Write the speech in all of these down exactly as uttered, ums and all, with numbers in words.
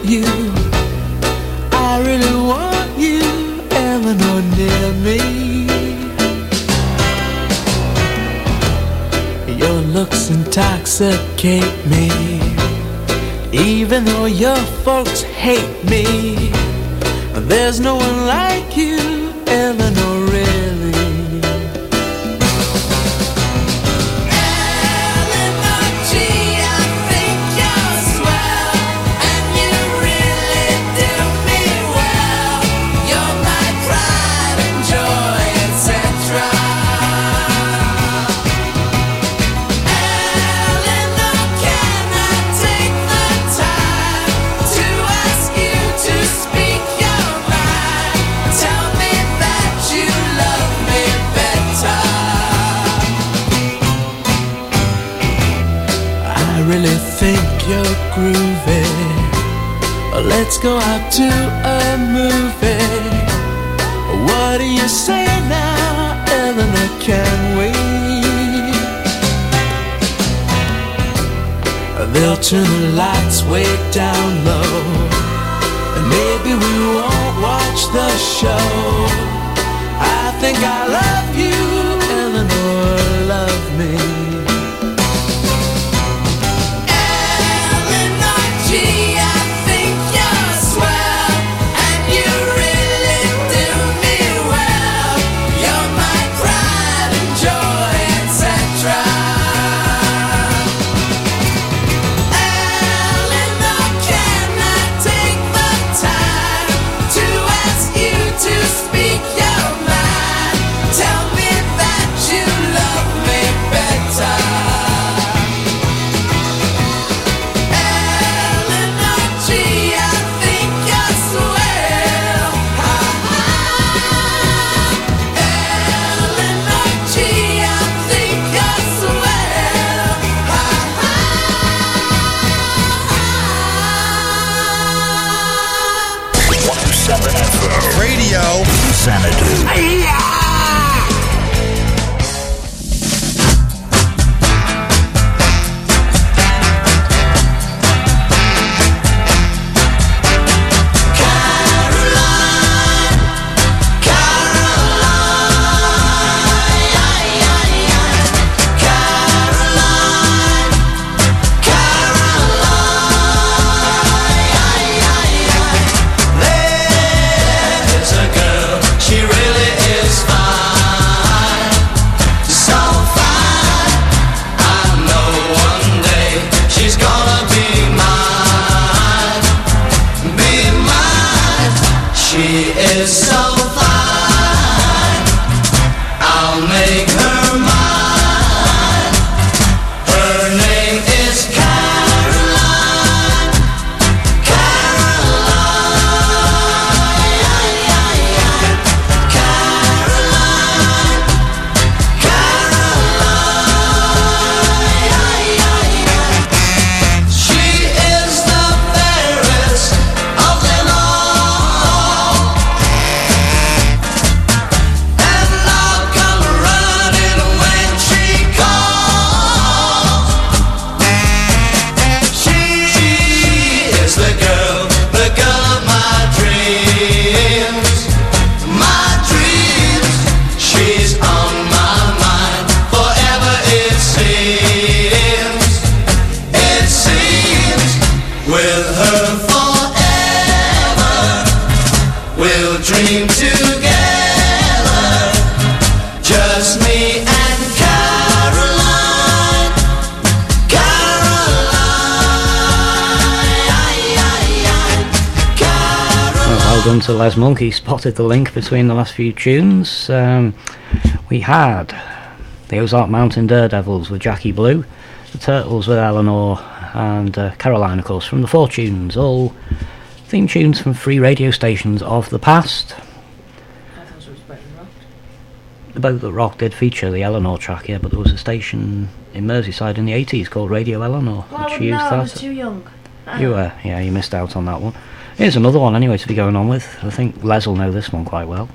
you. I really want you, Eleanor, near me. Your looks intoxicate me, even though your folks hate me. There's no one like you, Eleanor, really. Eleanor, gee, I think you're swell, and you really do me well. You're my pride and joy, et cetera. Eleanor, can I take the time to ask you to speak your mind? Tell me that you love me better. I really think you're groovy. Let's go out to a movie. What do you say now, Eleanor, can we? They'll turn the lights way down low, and maybe we won't watch the show. I think I love you, Eleanor, love me. Eleanor, gee, I think you're swell, and you really do me well. You're my pride and joy, et cetera. Eleanor, can I take the time to ask you to speak your mind? Tell me that you love me better. Eleanor, gee, I think you're swell. Eleanor, gee, I think you're swell. one oh seven F M. Radio Xanadu. There's a girl, she really is fine, so fine. I know one day she's gonna be mine, be mine. She is so fine, I'll make her mine. Her name is Caroline, Caroline, Caroline, Caroline. She is the fairest of them all, and I'll come running when she calls. She is the girl, the girl of my dreams, my dreams. She's on my mind forever, it seems, it seems. With her forever, we'll dream together, just me and Caroline, Caroline, Caroline. Well, well done to Les Monk. He spotted the link between the last few tunes. Um, we had the Ozark Mountain Daredevils with Jackie Blue, the Turtles with Eleanor, and uh, Caroline, of course, from the Four Tunes. All theme tunes from free radio stations of the past. I thought it was Boat That Rocked. The Boat That Rocked did feature the Eleanor track, yeah, but there was a station in Merseyside in the eighties called Radio Eleanor, Well, I which wouldn't used know, I that. was too young. You were, yeah, you missed out on that one. Here's another one anyway to be going on with. I think Les will know this one quite well.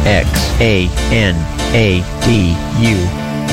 X A N A D U.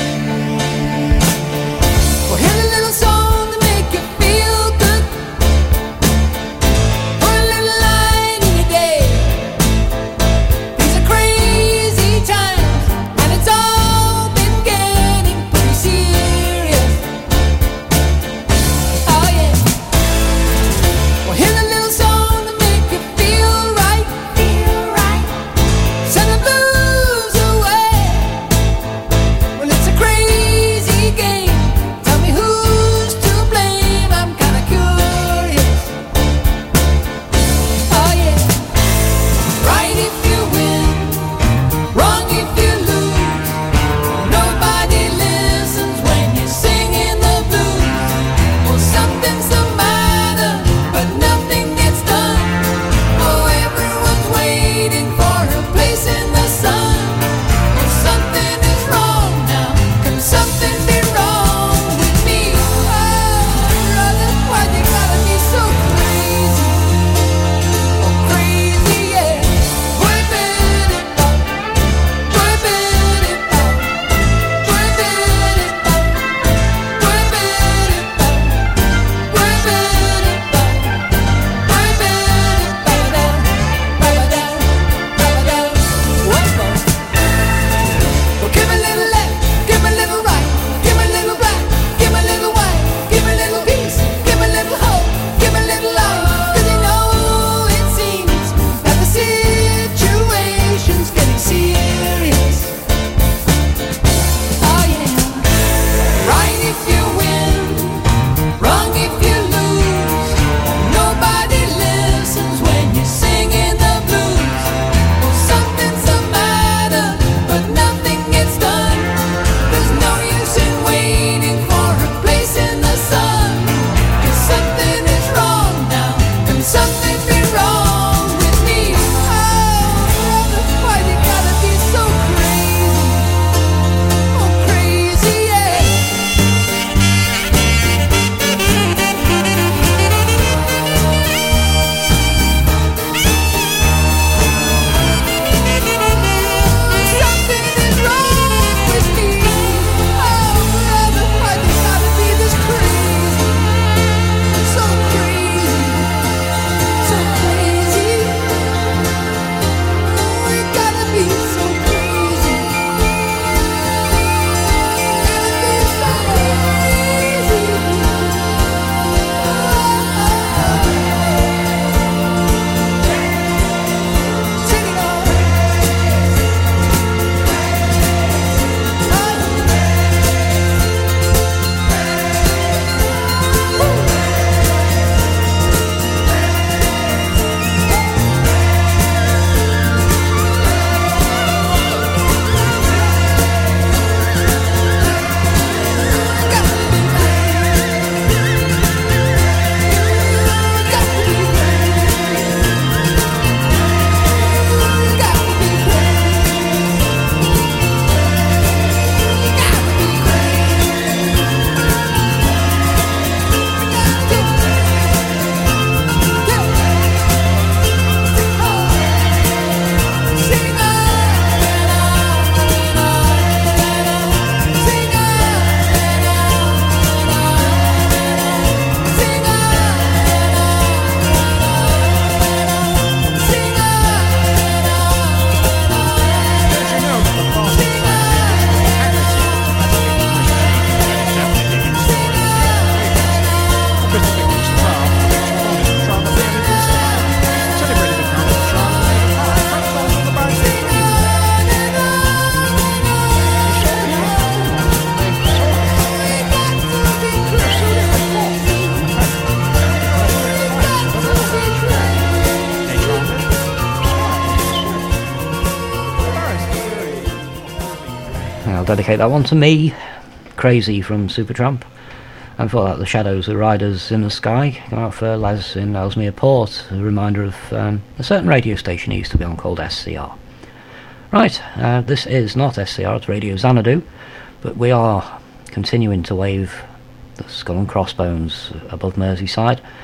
I'll dedicate that one to me, Crazy from Supertramp. And for that, The Shadows of Riders in the Sky, come out for Les in Ellesmere Port, a reminder of um, a certain radio station he used to be on called S C R. Right, uh, this is not S C R, it's Radio Xanadu, but we are continuing to wave the Skull and Crossbones above Merseyside.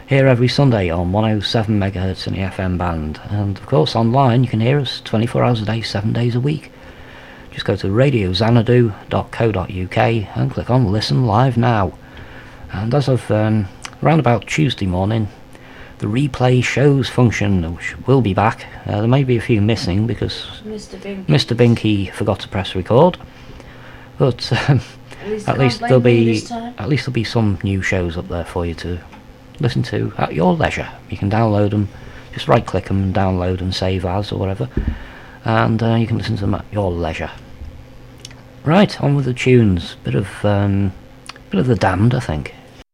here every Sunday on one oh seven megahertz in the F M band, and of course online you can hear us twenty-four hours a day, seven days a week. Just go to radio xanadu dot co dot uk and click on Listen Live Now. And as of um, around about Tuesday morning, the replay shows function which will be back. Uh, there may be a few missing because Mister Binky. Mister Binky forgot to press record, but um, At least, at they least can't there'll blame me be this time. at least there'll be some new shows up there for you to listen to at your leisure. You can download them, just right click them and download and save as or whatever, and uh, you can listen to them at your leisure. Right, on with the tunes. Bit of um, bit of The Damned, I think.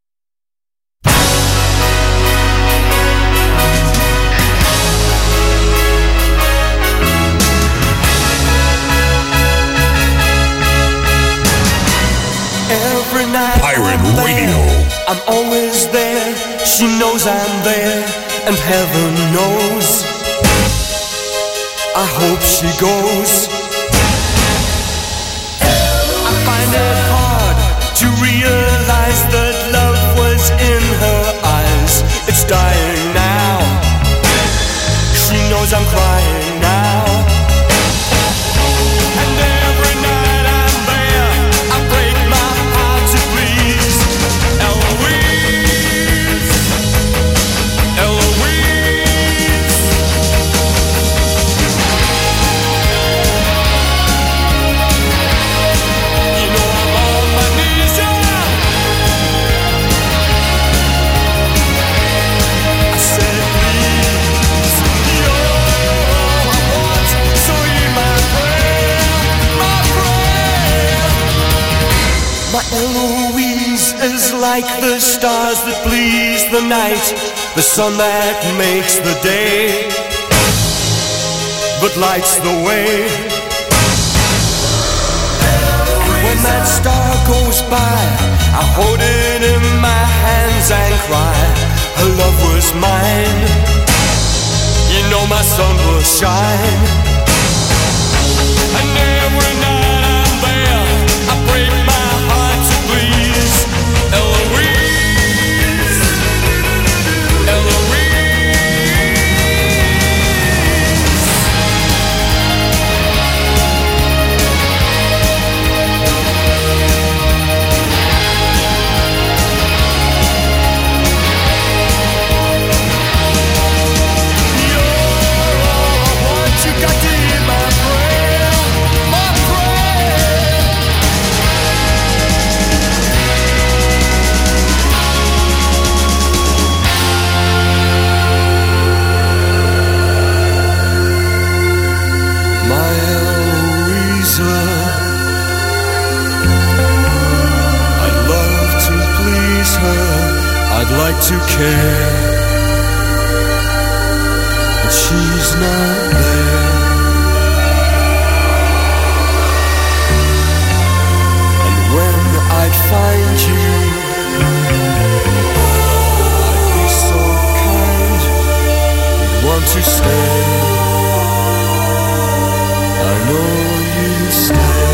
Every night Pirate I'm Radio. there, I'm always there. She knows I'm there, and heaven knows. I hope she goes. I find it hard to realize that love was in her eyes. It's dying now. She knows I'm crying now. And every night I'm there, I break my heart to please Eloise, Eloise. You know I'm on my knees, yeah. I said please, you're all I want, so hear my prayer, my prayer. My Eloise is like the stars that please the night, the sun that makes the day, but lights the way. And when that star goes by, I hold it in my hands and cry, her love was mine. You know my sun will shine. And every night I'm there, I break my heart to please Eloise, Eloise. You're all I want, you got to hear my prayer, my prayer. My Eloisa, I'd love to please her, I'd like to care, but she's not there. And when I'd find you, I'd be so kind, you'd want to stay. I know you'd stay.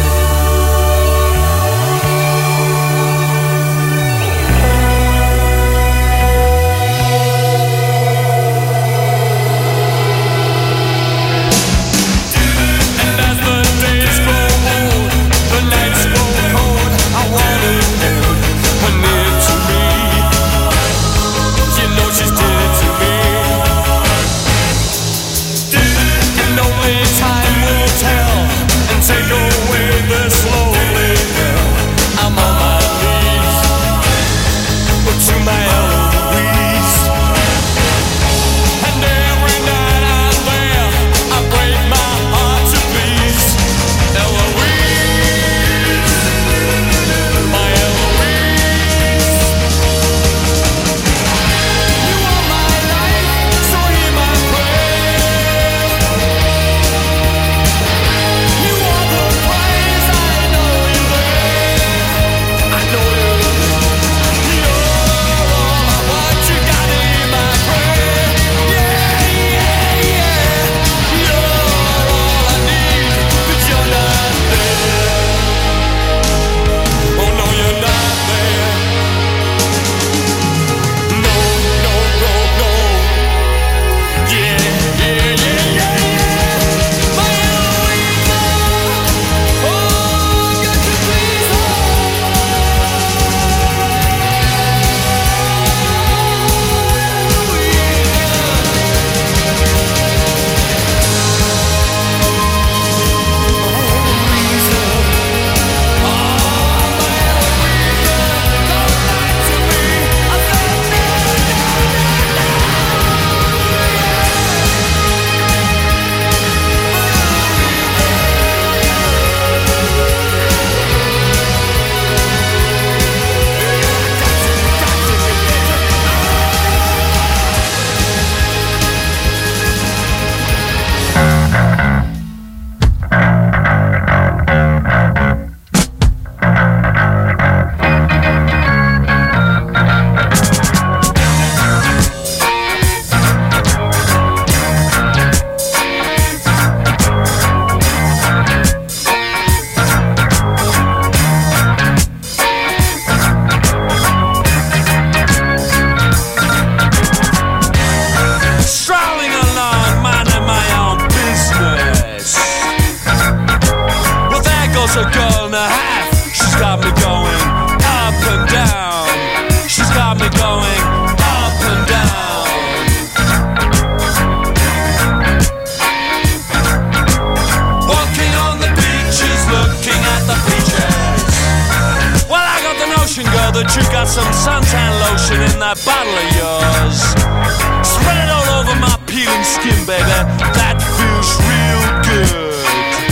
that you got some suntan lotion in that bottle of yours. Spread it all over my peeling skin, baby. That feels real good.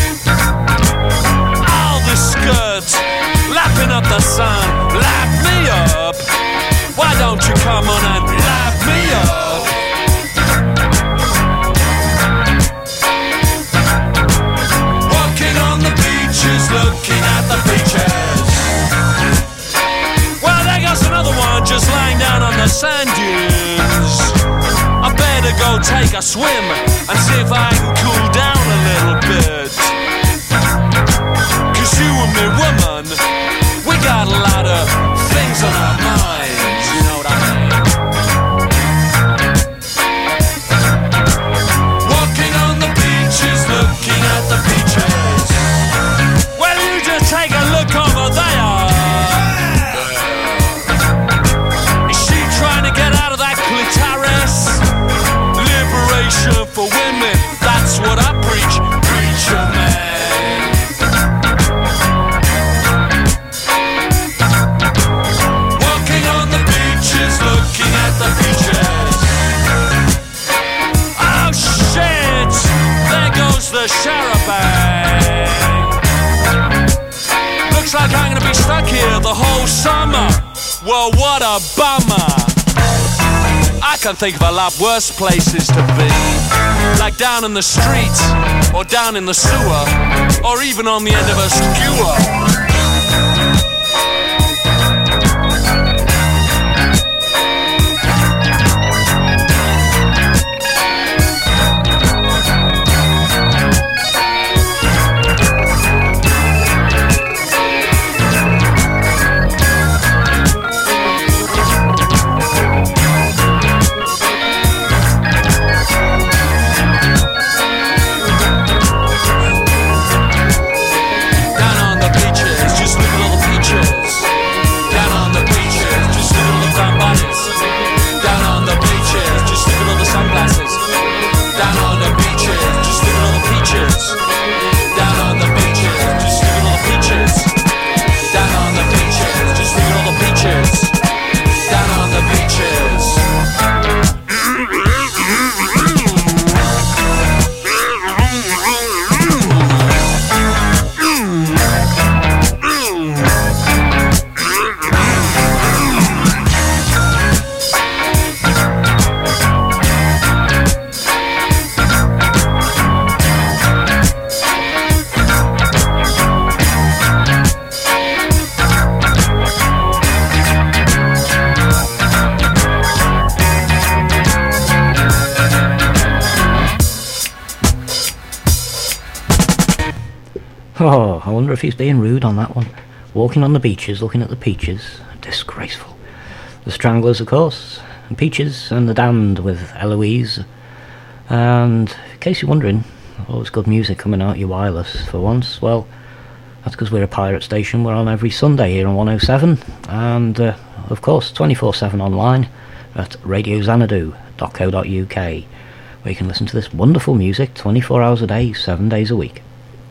All the skirts, lapping up the sun, lap me up. Why don't you come on and lap me up? Walking on the beaches, looking at the beaches. Well, there goes another one just lying down on the sand dunes. I better go take a swim and see if I can cool down a little bit. Cause you and me, woman, we got a lot of things on our minds, you know what I mean? Walking on the beaches, looking at the beaches. Well, you just take a look over there. Is she trying to get out of that clitoris? Liberation for women, that's what I preach, preacher man. Walking on the beaches, looking at the beaches. Oh shit, there goes the charabanc. Looks like I'm gonna be stuck here the whole summer. Well, what a bummer. I can think of a lot worse places to be, like down in the street, or down in the sewer, or even on the end of a skewer. Oh, I wonder if he's being rude on that one. Walking on the beaches, looking at the peaches. Disgraceful. The Stranglers, of course, and Peaches and the Damned with Eloise. And in case you're wondering, always good music coming out your wireless for once. Well, that's because we're a pirate station. We're on every Sunday here on one oh seven, and uh, of course twenty-four seven online at radio xanadu dot co dot uk, where you can listen to this wonderful music twenty-four hours a day, seven days a week.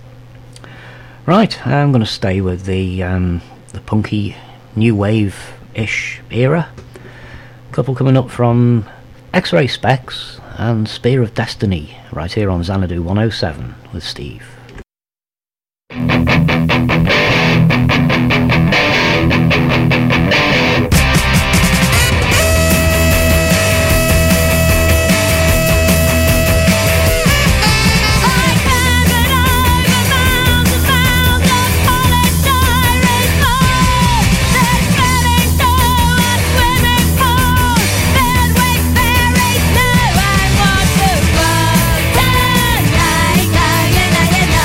Right, I'm going to stay with the um, the punky new wave-ish era. A couple coming up from X-Ray Specs and Spear of Destiny, right here on Xanadu one oh seven with Steve. Tonight,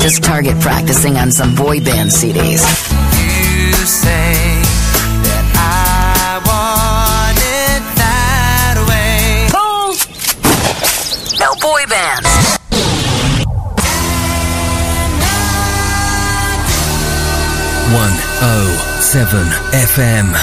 Just target practicing on some boy band C Ds. You say that I want it that way. No boy bands. one oh seven F M.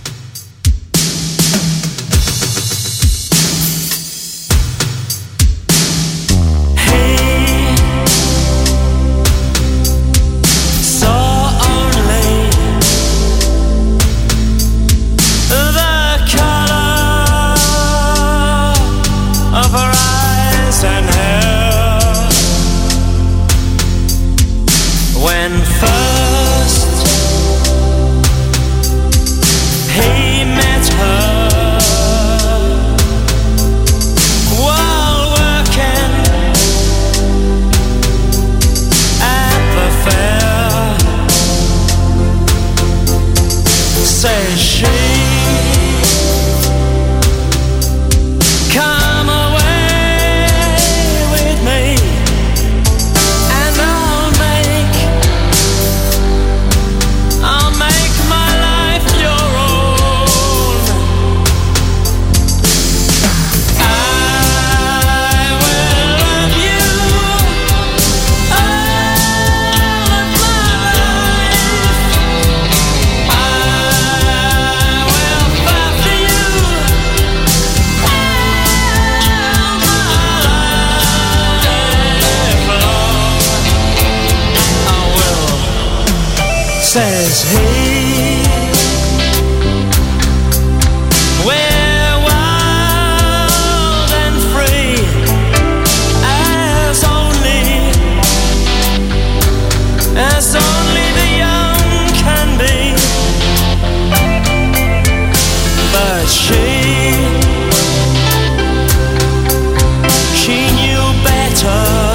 Says he, we're wild and free as only, as only the young can be. But she, she knew better.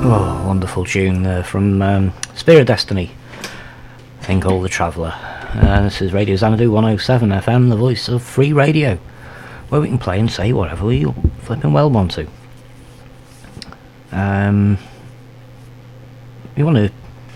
Oh, wonderful tune there from um, Spear of Destiny, thing called The Traveller. Uh, this is Radio Xanadu one oh seven F M, the voice of free radio, where we can play and say whatever we flipping well want to. Um, if you want to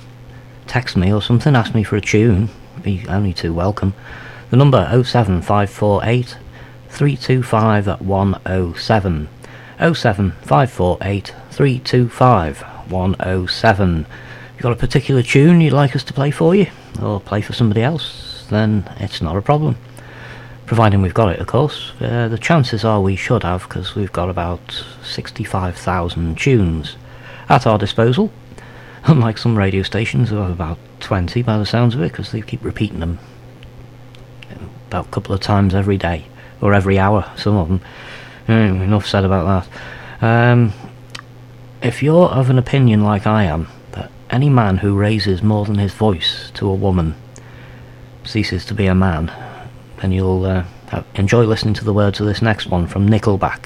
text me or something, ask me for a tune, be only too welcome. The number oh seven five four eight three two five one oh seven. oh seven five four eight three two five one oh seven. If you've got a particular tune you'd like us to play for you, or play for somebody else, then it's not a problem. Providing we've got it, of course. Uh, the chances are we should have, because we've got about sixty-five thousand tunes at our disposal. Unlike some radio stations who have about twenty by the sounds of it, because they keep repeating them about a couple of times every day, or every hour, some of them. Mm, enough said about that. Um, if you're of an opinion like I am, that any man who raises more than his voice to a woman ceases to be a man, then you'll uh, have, enjoy listening to the words of this next one from Nickelback.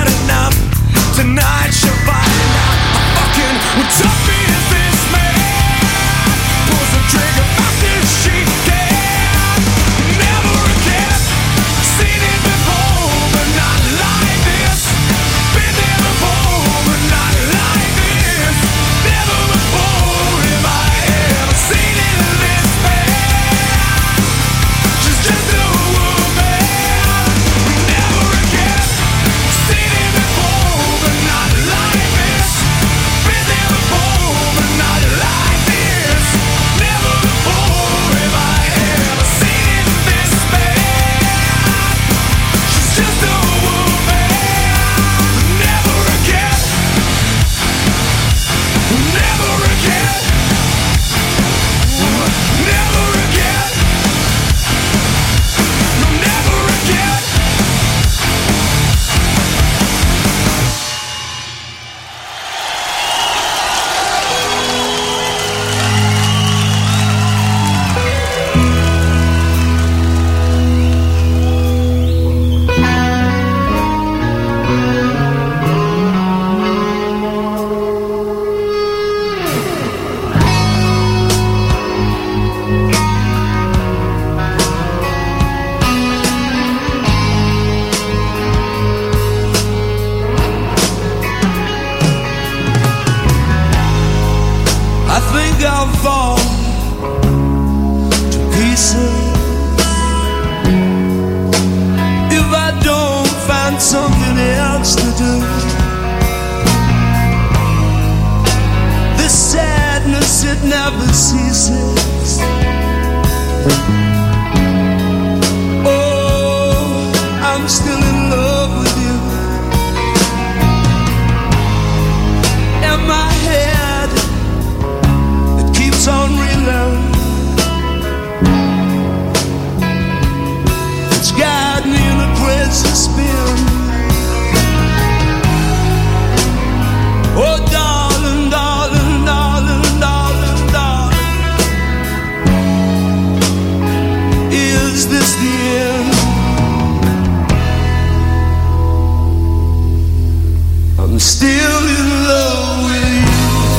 Tonight she'll find out how fucking tough is this man. never ceases. Oh, I'm still in love with you. And my head, it keeps on reloading. It's got me in a crazy spin. Oh, darling, darling, darling, darling, darling, is this the end? I'm still in love with you.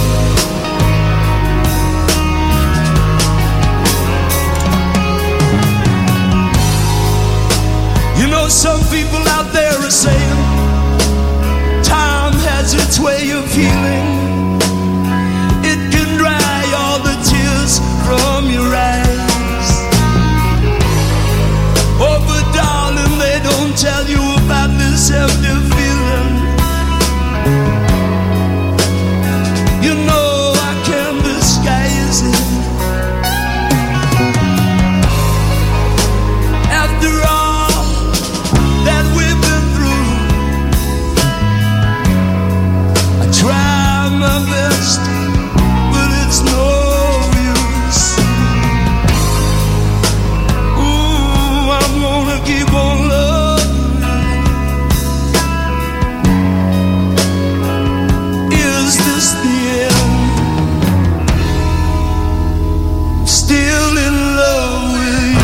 You know, some people out there are saying time has its way of healing. It can dry all the tears from your eyes. Oh, but darling, they don't tell you about this empty feeling. You know I can't disguise it. After all that we've been through, I try my best, but it's no use. Ooh, I'm gonna keep on loving you. Is this the end? I'm still in love with you.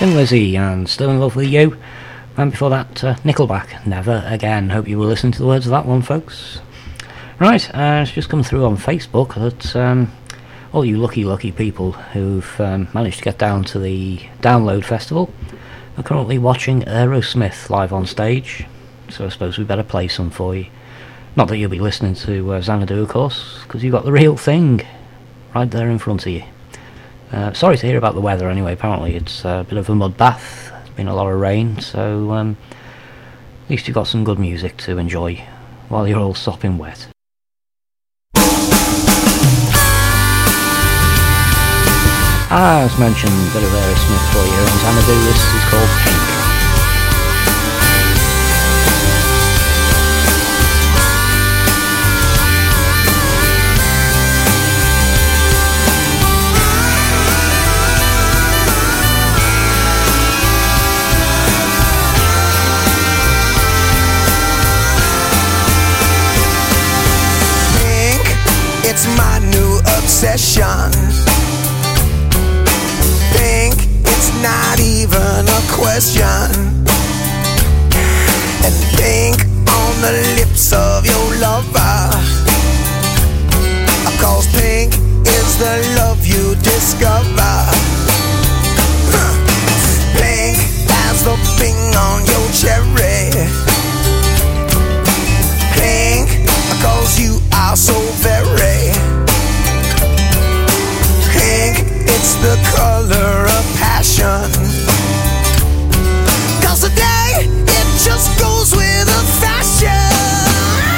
Thin Lizzy and Still in Love with You. And before that, uh, Nickelback, Never Again. Hope you were listening to the words of that one, folks. Right, uh, it's just come through on Facebook that um, all you lucky, lucky people who've um, managed to get down to the Download Festival are currently watching Aerosmith live on stage. So I suppose we better play some for you. Not that you'll be listening to uh, Xanadu, of course, because you've got the real thing right there in front of you. Uh, sorry to hear about the weather anyway. Apparently it's a bit of a mud bath. Been a lot of rain, so um, at least you've got some good music to enjoy while you're all sopping wet. Ah, as mentioned, a bit of Aerosmith for you, and Xanadu, this is called Pink. It's my new obsession. Pink, it's not even a question. And pink on the lips of your lover. Cause pink is the love you discover. Pink as the thing on your cherry. Pink cause you are so very pink, it's the color of passion. Cause today, it just goes with the fashion.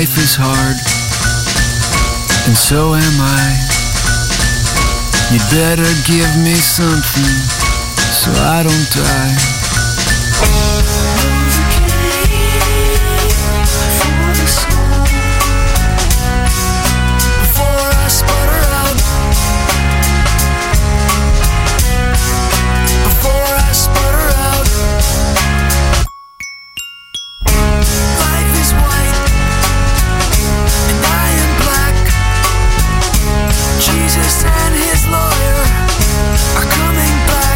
life is hard, and so am I. You'd better give me something so I don't die. Before I sputter out, before I sputter out, life is white and I am black. Jesus and his lawyer are coming back.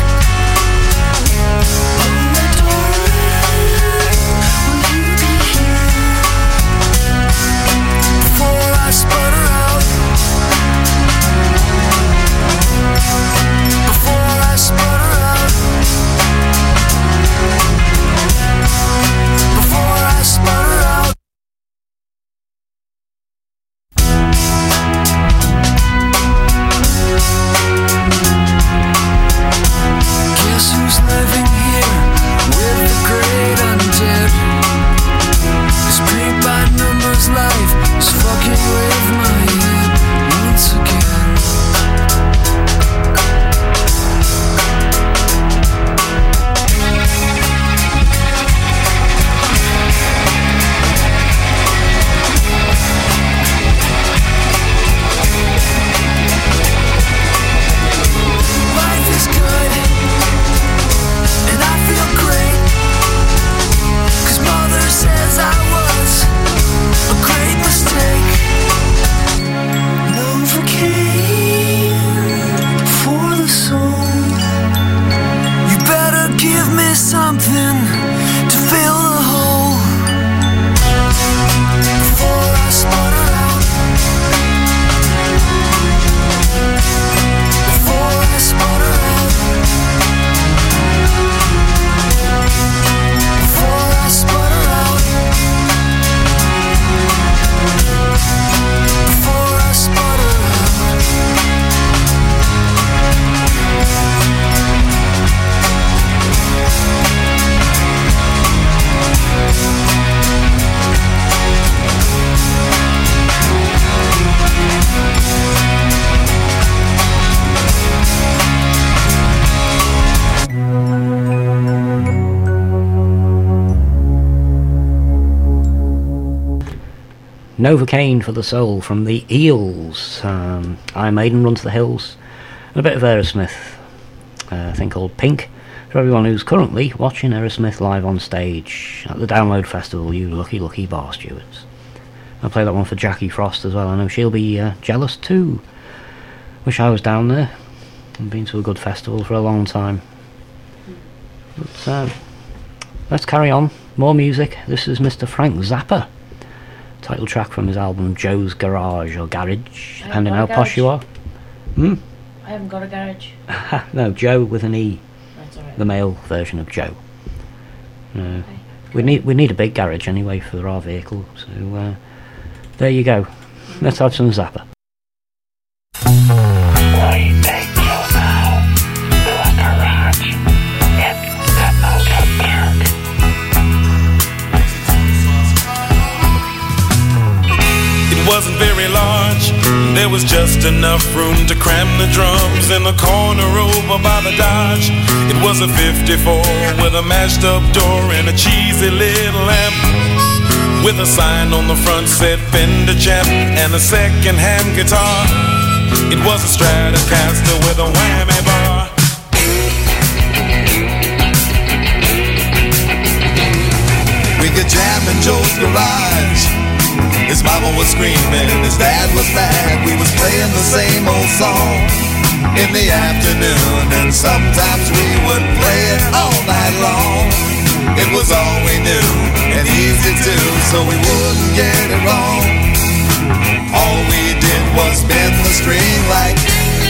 Oh, my darling, will you be here before I sputter out? Before I sputter out. Before I sputter out. Guess who's living here with the great undead? This paint by numbers life is fucking with my head once again. Life is good and I feel great, 'cause mother says I was a great mistake. Novocaine for the soul. You better give me something to fill the hole before I sputter out. Before I sputter out. Before I sputter out. Before I sputter out. Novocaine for the Soul from the Eels. Um, Iron Maiden, Run to the Hills, and a bit of Aerosmith. Uh, a thing called Pink. For everyone who's currently watching Aerosmith live on stage at the Download Festival, you lucky, lucky bar stewards. I'll play that one for Jackie Frost as well. I know she'll be uh, jealous too. Wish I was down there. I've been to a good festival for a long time. But uh, let's carry on. More music. This is Mister Frank Zappa. Title track from his album Joe's Garage or Garage, depending how posh you are. Hmm? I haven't got a garage. No, Joe with an E. That's alright. The male version of Joe. Uh, Okay. we need we need a big garage anyway for our vehicle. So uh, there you go. Let's have some Zappa. We take you now to a garage in the Outerberg. It wasn't very large, there was just enough room to cram the drums in the corner over by the Dodge. It was a fifty-four with a mashed up door and a cheesy little lamp, with a sign on the front said Fender Champ and a second-hand guitar. It was a Stratocaster with a whammy bar. We could jam in Joe's garage. His mama was screaming, his dad was mad. We was playing the same old song in the afternoon, and sometimes we would play it all night long. It was all we knew, and easy too, so we wouldn't get it wrong. All we did was bend the string like,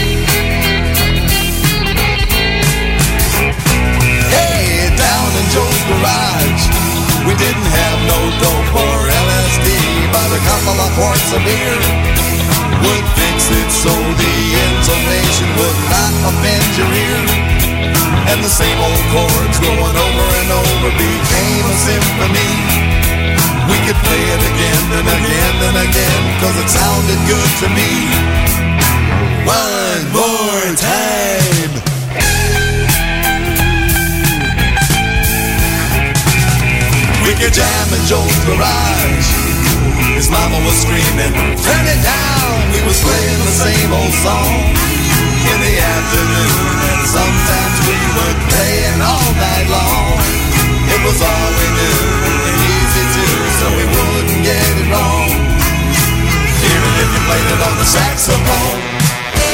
hey, down in Joe's garage. We didn't have no dope or L S D, but a couple of quarts of beer would fix it so the intonation would not offend your ear. And the same old chords going over and over became a symphony. We could play it again and again and again, cause it sounded good to me. One more time. We could jam in Joe's garage. His mama was screaming, turn it down. We was playing the same old song in the afternoon, and sometimes we were playing all night long. It was all we knew, and easy too, so we wouldn't get it wrong. Even if you played it on the saxophone.